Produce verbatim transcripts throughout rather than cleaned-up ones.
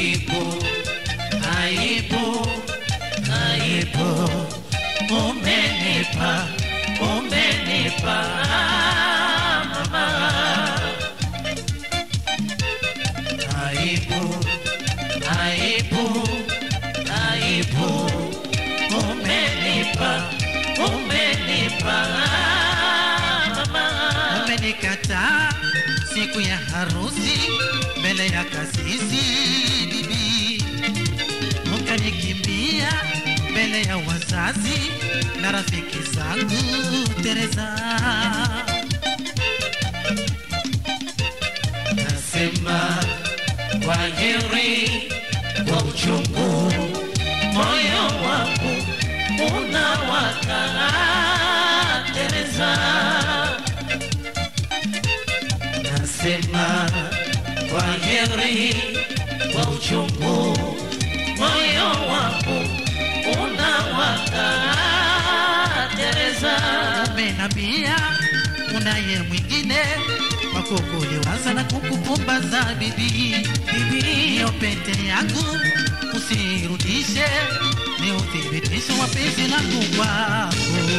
aibu, aibu, aibu, umenipa, umenipa mama. Aibu, aibu, aibu, umenipa, umenipa mama. Umenikataa siku ya harusi mbele ya kasisi bibi, ukanikimbia mbele ya wazazi na rafiki zangu Teresa. Nasema kwa heri, kwa uchungu, moyo wangu unawaka Teresa. Nasema kwa heri, kwa uchungu, moyo wangu unawaka Teresa. Umenambia unaye mwingine wako kuliwaza na kukupumbaza bibi, bibi. Hiyo pete yangu usirudishe, ni uthibitisho wa penzi langu kwako.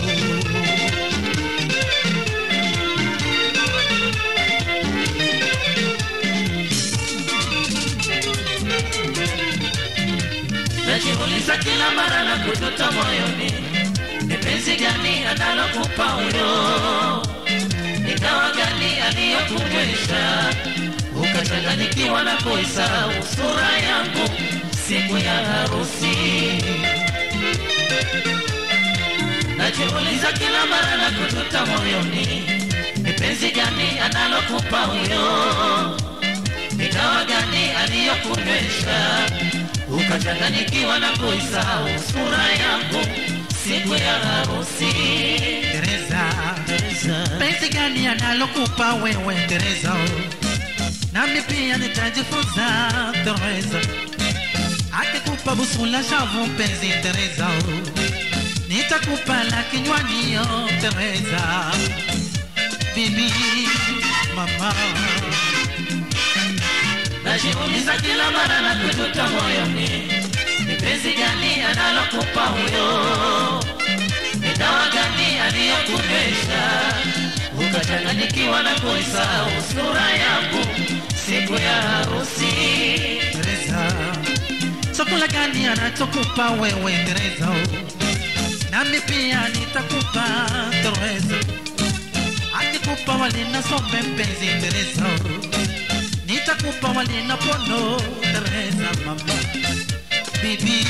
Najiuliza kila mara na kujuta moyoni, ni penzi gani analokupa huyo? Ni dawa gani aliyokunywesha ukachanganyikiwa na kuisahau sura yangu siku ya harusi? Najiuliza kila mara na kujuta moyoni, ni penzi gani analokupa huyo? Ni dawa gani aliyokunywesha ukachanganyikiwa na kuisahau sura yangu siku ya harusi? Teresa, Teresa, penzi gani analokupa wewe Teresa? Nami pia nitajifunza Teresa. Akikupa busu la shavu penzi Teresa, nitakupa la kinywani yo Teresa. Bibi, mama. Najiuliza kila mara na kujuta moyoni, ni penzi gani analokupa huyo? Ni dawa gani aliyokunywesha ukachanganyikiwa na kuisahau sura yangu siku ya harusi? Teresa, chakula gani anachokupa wewe Teresa? Nami pia nitakupa Teresa. Akikupa wali na sombe mpenzi Teresa, nitakupa wali na pono Teresa mama. Bibi,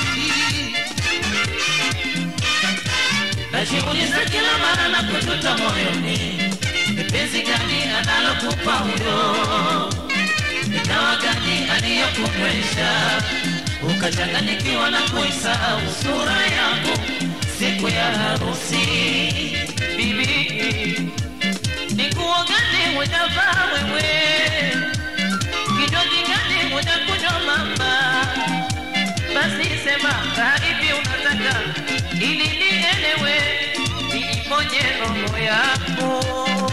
najiuliza kila mara na kujuta moyoni, ni penzi gani analokupa huyo? Ni dawa gani aliyokunywesha ukachanganyikiwa na kuisahau sura yangu siku ya harusi? Bibi, ni nguo gani hujavaa wewe? Kinywaji gani hujakunywa mama? Basi sema hivi unataka ili nielewe, niiponye roho yako.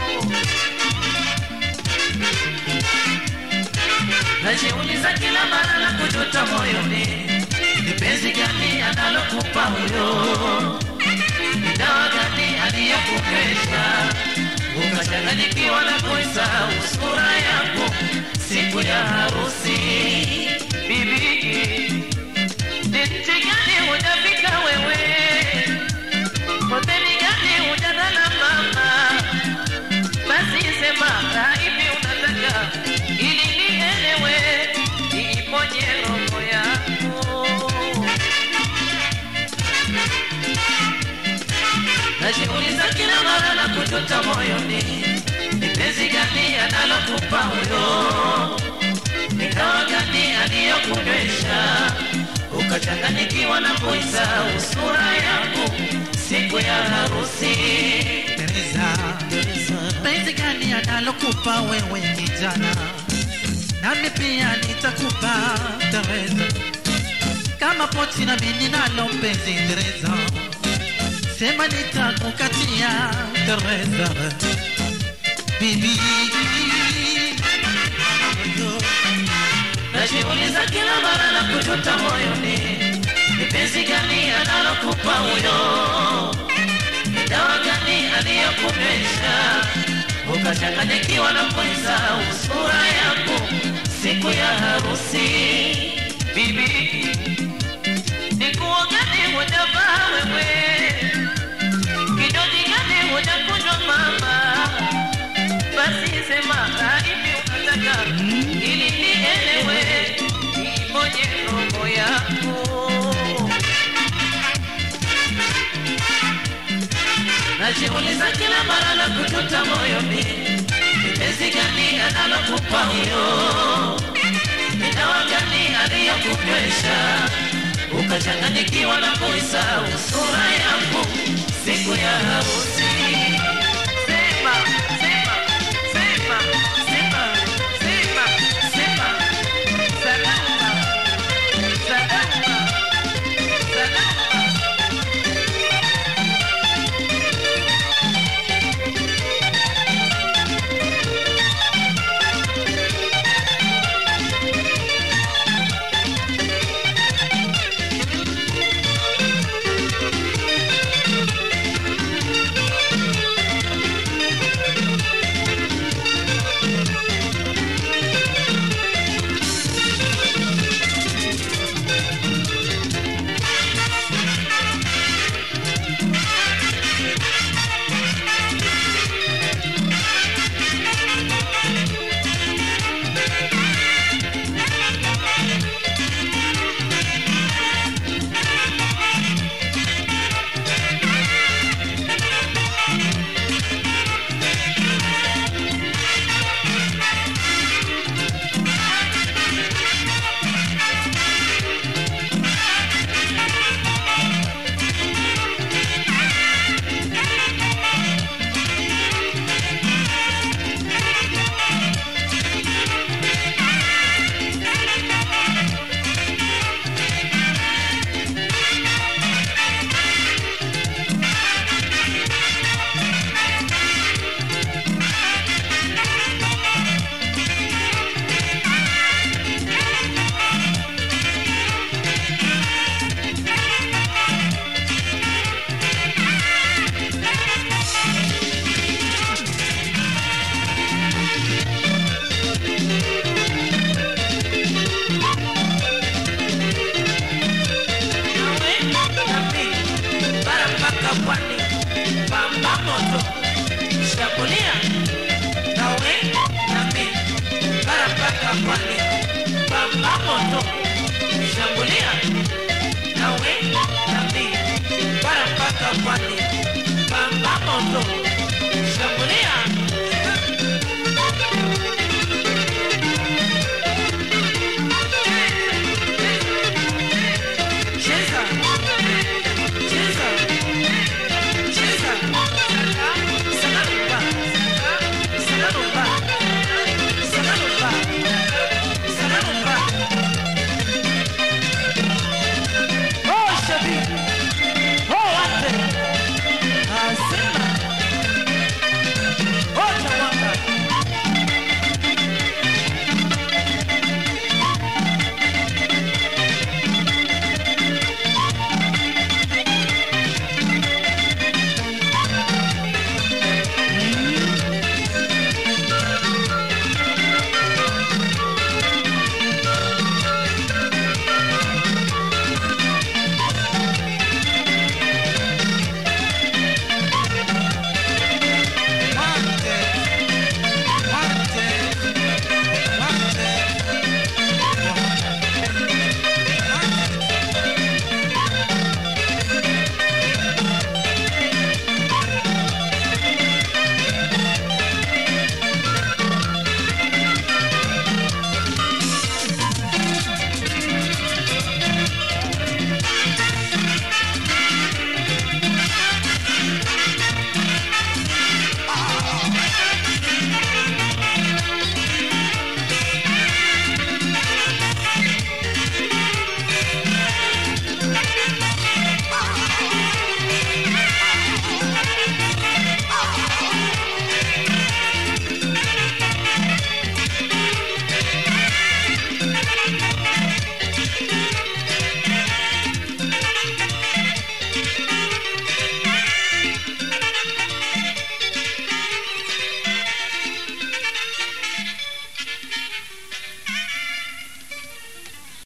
Najiuliza kila mara na kujuta moyoni, ni penzi gani analokupa huyo? Ni dawa gani aliyokunywesha ukachanganyikiwa na kuisahau sura yangu siku ya harusi? Bibi, ni nchi gani hujafika wewe? Hoteli gani hujadala mama? Basi sema hivi unataka ili nielewe, niiponye roho yako. Najiuliza kila mara na kujuta moyoni, ni penzi gani analokupa huyo? Ni dawa gani aliyokunywesha ukachanganyikiwa na kuisahau sura yangu siku ya harusi? Teresa, Teresa, penzi gani analokupa wewe kijana? Nami pia nitakupa Teresa. Kama pochi na mimi nalo penzi Teresa, sema nitakukatia Teresa. Bibi, najiuliza kila mara na kujuta moyoni, ni penzi gani analokupa huyo, ni dawa gani aliyokunywesha ukachanganyikiwa na kuisahau sura yako siku ya harusi. Bibi, ni nguo gani hujavaa wewe, kinywaji gani hujakunywa mama, basi sema hivi unataka ili nielewe niponye roho yako. Najiuliza kila mara na kujuta moyoni, ni penzi gani analokupa huyo, ni dawa gani aliyokunywesha ukachanganyikiwa na kuisahau sura yako siku ya harusi. Sema, sema, sema, sema, sema, sema, salama, salama, salama. Pamba moto, shakulia